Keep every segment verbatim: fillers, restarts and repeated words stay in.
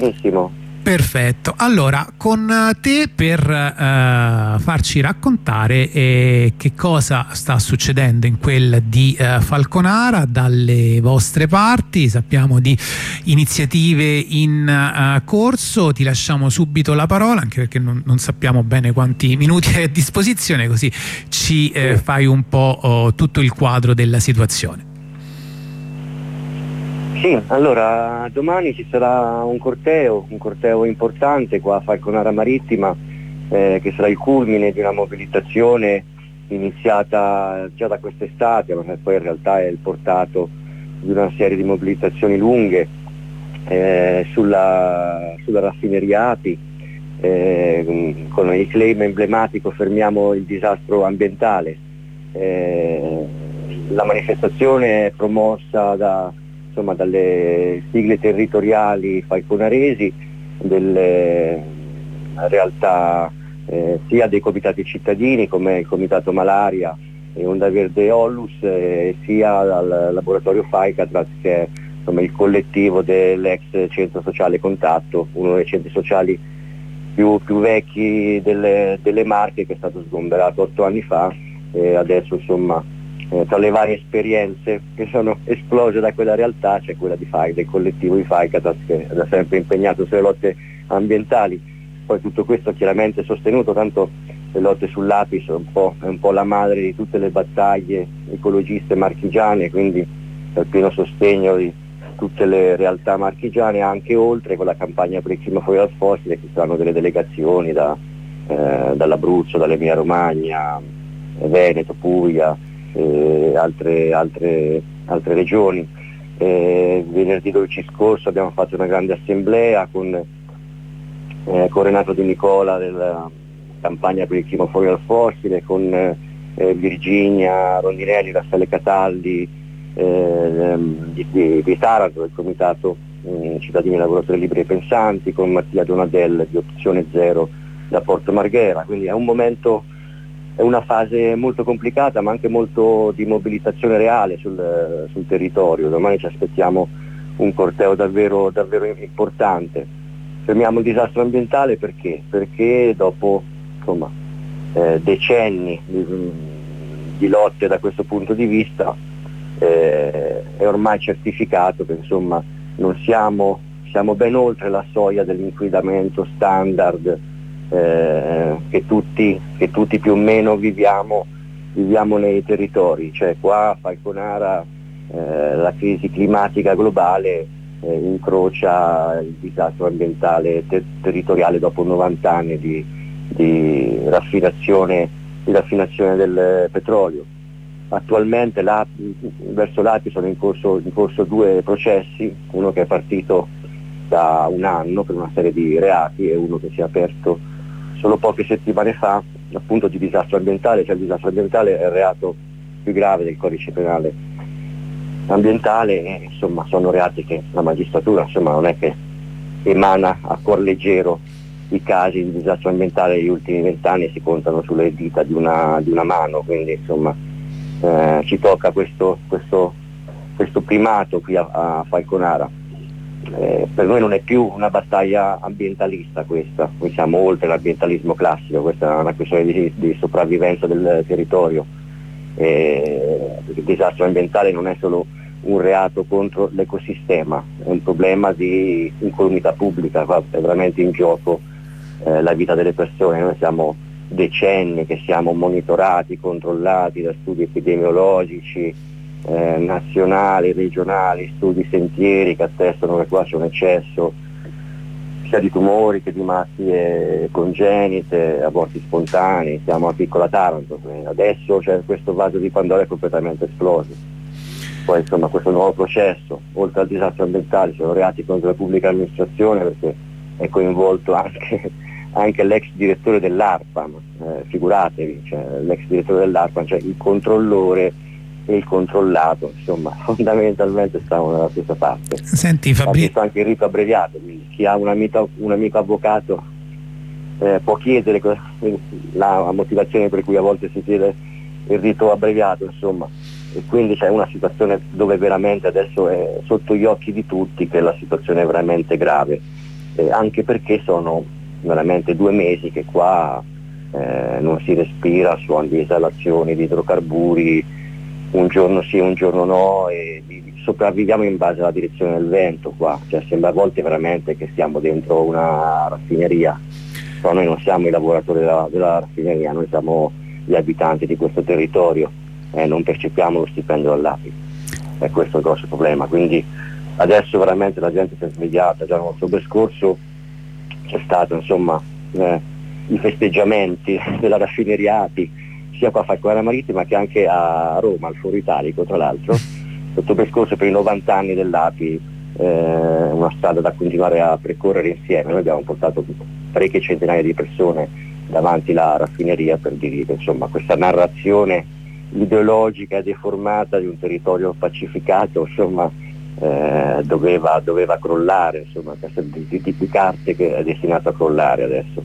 Benissimo. Perfetto, allora con te per uh, farci raccontare eh, che cosa sta succedendo in quel di uh, Falconara dalle vostre parti. Sappiamo di iniziative in uh, corso, ti lasciamo subito la parola anche perché non, non sappiamo bene quanti minuti hai a disposizione, così ci eh, fai un po' oh, tutto il quadro della situazione. Sì, allora domani ci sarà un corteo, un corteo importante qua a Falconara Marittima, eh, che sarà il culmine di una mobilitazione iniziata già da quest'estate, ma che poi in realtà è il portato di una serie di mobilitazioni lunghe eh, sulla, sulla raffineria A P I, eh, con il claim emblematico "Fermiamo il disastro ambientale". Eh, la manifestazione è promossa da insomma dalle sigle territoriali falconaresi, delle realtà eh, sia dei comitati cittadini come il Comitato Malaria e Onda Verde Ollus, eh, sia dal laboratorio FAICATRAS, che è insomma il collettivo dell'ex centro sociale Contatto, uno dei centri sociali più, più vecchi delle, delle Marche, che è stato sgomberato otto anni fa e adesso insomma Eh, tra le varie esperienze che sono esplose da quella realtà c'è quella di Fai, del collettivo di FAICATAS, che è da sempre impegnato sulle lotte ambientali. Poi tutto questo chiaramente sostenuto, tanto le lotte sull'A P I sono un po', è un po' la madre di tutte le battaglie ecologiste marchigiane, quindi al pieno sostegno di tutte le realtà marchigiane, anche oltre con la campagna per il clima fuori dal fossile, che saranno delle delegazioni da, eh, dall'Abruzzo, dall'Emilia Romagna, Veneto, Puglia, e altre, altre, altre regioni. Eh, venerdì dodici scorso abbiamo fatto una grande assemblea con, eh, con Renato Di Nicola della campagna per il clima fuori dal fossile, con eh, Virginia Rondinelli, Raffaele Cataldi eh, di, di, di Taranto, del comitato eh, cittadini lavoratori liberi e pensanti, con Mattia Donadel di Opzione Zero da Porto Marghera. Quindi è un momento, è una fase molto complicata, ma anche molto di mobilitazione reale sul, sul territorio. Domani ci aspettiamo un corteo davvero, davvero importante. Fermiamo il disastro ambientale perché? Perché dopo insomma, eh, decenni di, di lotte da questo punto di vista eh, è ormai certificato che insomma non siamo, siamo ben oltre la soglia dell'inquinamento standard Eh, che, tutti, che tutti più o meno viviamo, viviamo nei territori. Cioè qua a Falconara eh, la crisi climatica globale eh, incrocia il disastro ambientale ter- territoriale dopo novanta anni di, di, raffinazione, di raffinazione del petrolio. Attualmente l'A P I, verso l'A P I sono in corso, in corso due processi, uno che è partito da un anno per una serie di reati e uno che si è aperto solo poche settimane fa, appunto di disastro ambientale. Cioè il disastro ambientale è il reato più grave del codice penale ambientale e insomma sono reati che la magistratura insomma non è che emana a cuor leggero i casi di disastro ambientale negli ultimi vent'anni, si contano sulle dita di una, di una mano, quindi insomma eh, ci tocca questo, questo, questo primato qui a, a Falconara. Eh, per noi non è più una battaglia ambientalista questa, noi siamo oltre l'ambientalismo classico, questa è una questione di, di sopravvivenza del territorio. Eh, il disastro ambientale non è solo un reato contro l'ecosistema, è un problema di incolumità pubblica, qua è veramente in gioco eh, la vita delle persone. Noi siamo decenni che siamo monitorati, controllati da studi epidemiologici Eh, nazionali, regionali, studi sentieri che attestano che qua c'è un eccesso sia di tumori che di malattie congenite, aborti spontanei. Siamo a piccola Taranto, adesso c'è questo vaso di Pandora è completamente esploso. Poi insomma questo nuovo processo, oltre al disastro ambientale, sono reati contro la pubblica amministrazione perché è coinvolto anche, anche l'ex direttore dell'ARPAM, eh, figuratevi, cioè, l'ex direttore dell'ARPAM, cioè il controllore e il controllato, insomma fondamentalmente stavano dalla stessa parte. Senti Fabio, ha visto anche il rito abbreviato, quindi chi ha un amico, un amico avvocato eh, può chiedere la motivazione per cui a volte si chiede il rito abbreviato, insomma, e quindi c'è una situazione dove veramente adesso è sotto gli occhi di tutti che la situazione è veramente grave. eh, anche perché sono veramente due mesi che qua eh, non si respira suoni di esalazioni di idrocarburi, un giorno sì, un giorno no, e sopravviviamo in base alla direzione del vento qua, cioè sembra a volte veramente che stiamo dentro una raffineria, però noi non siamo i lavoratori della, della raffineria, noi siamo gli abitanti di questo territorio e eh, non percepiamo lo stipendio dall'A P I, e questo è il grosso problema. Quindi adesso veramente la gente si è svegliata. Già l'ottobre scorso c'è stato insomma eh, i festeggiamenti della raffineria A P I sia qua a Falconara Marittima che anche a Roma, al Foro Italico tra l'altro. L'ottobre scorso per i novanta anni dell'A P I, eh, una strada da continuare a percorrere insieme. Noi abbiamo portato parecchie centinaia di persone davanti alla raffineria per dire che insomma questa narrazione ideologica e deformata di un territorio pacificato insomma eh, doveva, doveva crollare, insomma questa di, di, di carte che è destinato a crollare adesso.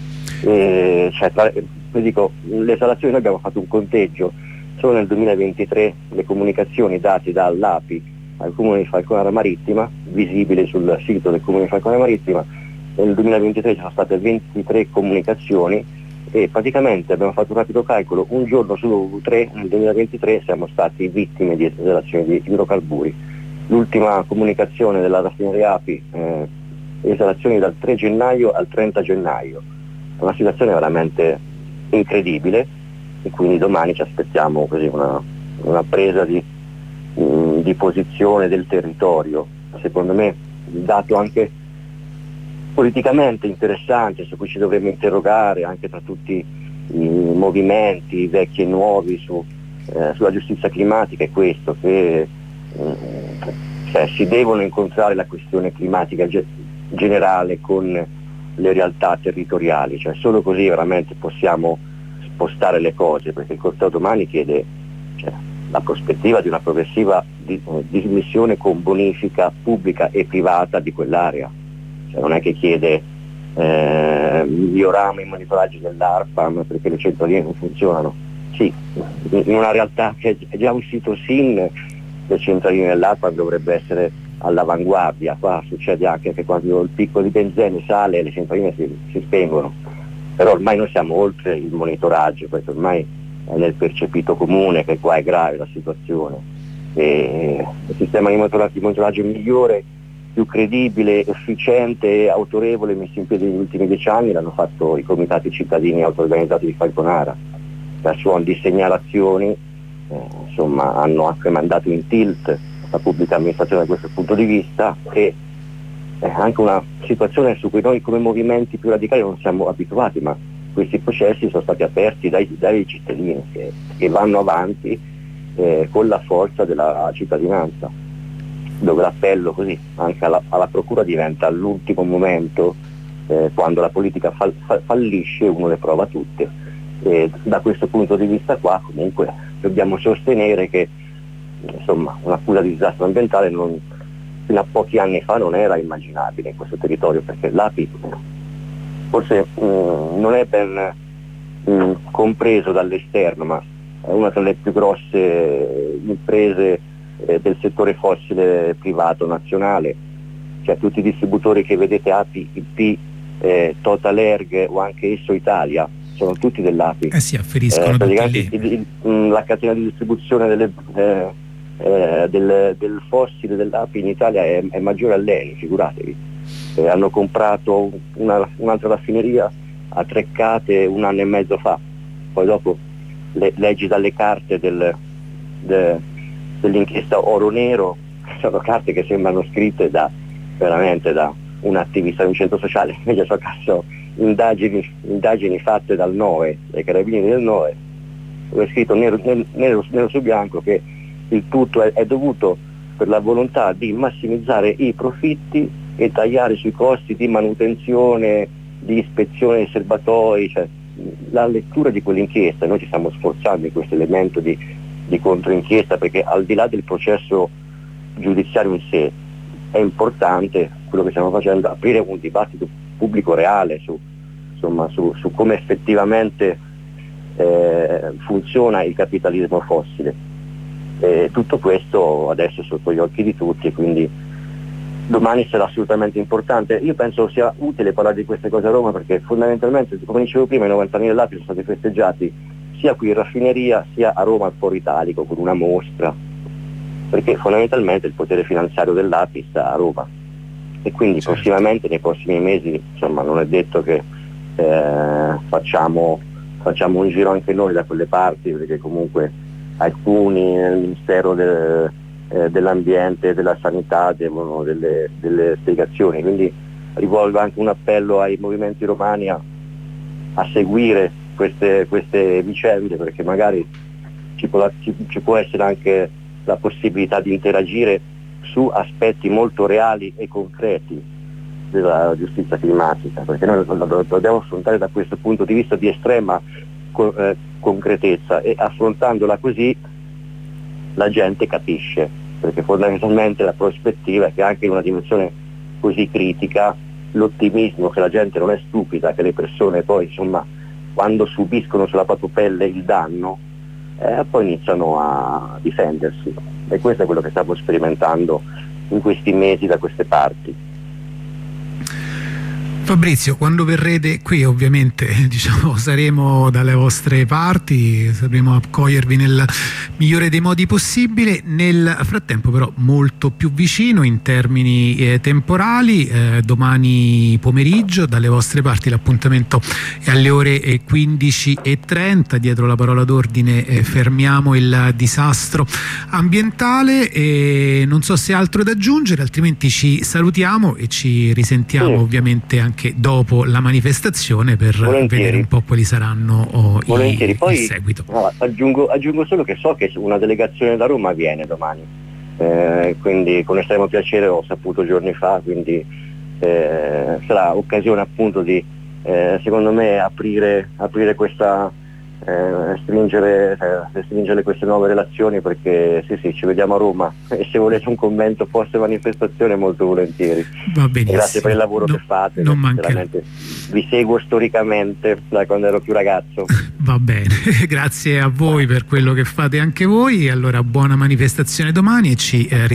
E, cioè, tra, dico, le esalazioni, noi abbiamo fatto un conteggio, solo nel duemilaventitré le comunicazioni date dall'A P I al Comune di Falconara Marittima, visibile sul sito del Comune di Falconara Marittima, nel duemilaventitré ci sono state ventitré comunicazioni e praticamente abbiamo fatto un rapido calcolo, un giorno su tre nel duemilaventitré siamo stati vittime di esalazioni di idrocarburi. L'ultima comunicazione della raffineria A P I, eh, esalazioni dal tre gennaio al trenta gennaio, è una situazione veramente incredibile e quindi domani ci aspettiamo così una, una presa di, mh, di posizione del territorio, secondo me il dato anche politicamente interessante su cui ci dovremmo interrogare anche tra tutti i movimenti vecchi e nuovi su, eh, sulla giustizia climatica è questo, che eh, cioè, si devono incontrare la questione climatica ge- generale con le realtà territoriali, cioè solo così veramente possiamo spostare le cose, perché il corteo domani chiede cioè, la prospettiva di una progressiva di, eh, dismissione con bonifica pubblica e privata di quell'area, cioè, non è che chiede eh, miglioriamo i monitoraggi dell'ARPAM perché le centraline non funzionano, sì, in una realtà che è già un sito S I N le centraline dell'ARPAM dovrebbe essere all'avanguardia, qua succede anche che quando il picco di benzene sale le centraline si, si spengono, però ormai noi siamo oltre il monitoraggio, questo ormai è nel percepito comune che qua è grave la situazione e il sistema di monitoraggio, di monitoraggio migliore, più credibile, efficiente e autorevole messo in piedi negli ultimi dieci anni l'hanno fatto i comitati cittadini auto-organizzati di Falconara, per suon di segnalazioni eh, insomma hanno anche mandato in tilt la pubblica amministrazione da questo punto di vista e è anche una situazione su cui noi come movimenti più radicali non siamo abituati, ma questi processi sono stati aperti dai, dai cittadini che, che vanno avanti eh, con la forza della cittadinanza, dove l'appello così anche alla, alla procura diventa all'ultimo momento eh, quando la politica fall, fall, fallisce uno le prova tutte e da questo punto di vista qua comunque dobbiamo sostenere che insomma un'accusa di disastro ambientale non, fino a pochi anni fa non era immaginabile in questo territorio, perché l'A P I forse mh, non è ben mh, compreso dall'esterno, ma è una delle più grosse imprese eh, del settore fossile privato nazionale, cioè tutti i distributori che vedete A P I, I P, eh, Total Erg o anche Esso Italia sono tutti dell'A P I. Eh sì, afferiscono eh, tutti lì. Il, il, mh, la catena di distribuzione delle, eh, eh, del, del fossile dell'A P I in Italia è, è maggiore all'Eni, figuratevi. Eh, hanno comprato una, un'altra raffineria a Treccate un anno e mezzo fa, poi dopo le, leggi dalle carte del, de, dell'inchiesta Oro Nero, sono carte che sembrano scritte da veramente da un attivista di un centro sociale, invece sono caso indagini, indagini fatte dal N O E, dai carabinieri del N O E, dove è scritto nero, nero, nero su bianco che il tutto è, è dovuto per la volontà di massimizzare i profitti e tagliare sui costi di manutenzione, di ispezione dei serbatoi, cioè la lettura di quell'inchiesta, noi ci stiamo sforzando in questo elemento di, di controinchiesta, perché al di là del processo giudiziario in sé è importante quello che stiamo facendo, aprire un dibattito pubblico reale su, insomma, su, su come effettivamente eh, funziona il capitalismo fossile. E tutto questo adesso è sotto gli occhi di tutti e quindi domani sarà assolutamente importante. Io penso sia utile parlare di queste cose a Roma, perché fondamentalmente, come dicevo prima, i novanta anni dell'A P I sono stati festeggiati sia qui in raffineria sia a Roma al Foro Italico con una mostra, perché fondamentalmente il potere finanziario dell'A P I sta a Roma, e quindi certo. prossimamente, nei prossimi mesi, insomma, non è detto che eh, facciamo, facciamo un giro anche noi da quelle parti, perché comunque alcuni nel Ministero del, eh, dell'Ambiente e della Sanità devono delle, delle spiegazioni, quindi rivolgo anche un appello ai movimenti romani a, a seguire queste, queste vicende, perché magari ci può, ci, ci può essere anche la possibilità di interagire su aspetti molto reali e concreti della giustizia climatica, perché noi lo dobbiamo affrontare da questo punto di vista di estrema co- eh, concretezza, e affrontandola così la gente capisce, perché fondamentalmente la prospettiva è che anche in una dimensione così critica l'ottimismo che la gente non è stupida, che le persone poi, insomma, quando subiscono sulla propria pelle il danno, eh, poi iniziano a difendersi, e questo è quello che stiamo sperimentando in questi mesi da queste parti. Fabrizio, quando verrete qui ovviamente diciamo saremo dalle vostre parti, sapremo accogliervi nel migliore dei modi possibile. Nel frattempo però molto più vicino in termini eh, temporali, eh, domani pomeriggio dalle vostre parti l'appuntamento è alle ore quindici e trenta, dietro la parola d'ordine eh, fermiamo il disastro ambientale, e non so se altro da aggiungere, altrimenti ci salutiamo e ci risentiamo sì. ovviamente anche anche dopo la manifestazione per Volentieri. vedere un po' quali saranno oh, i, Poi, il seguito. No, aggiungo, aggiungo solo che so che una delegazione da Roma viene domani, eh, quindi con estremo piacere, ho saputo giorni fa, quindi eh, sarà occasione appunto di eh, secondo me aprire, aprire questa Eh, stringere, eh, stringere queste nuove relazioni, perché sì sì ci vediamo a Roma, e se volete un commento post manifestazione molto volentieri. Va benissimo. Grazie per il lavoro no, che fate, non mancherà. Vi seguo storicamente da quando ero più ragazzo. Va bene, grazie a voi per quello che fate anche voi, allora buona manifestazione domani e ci eh,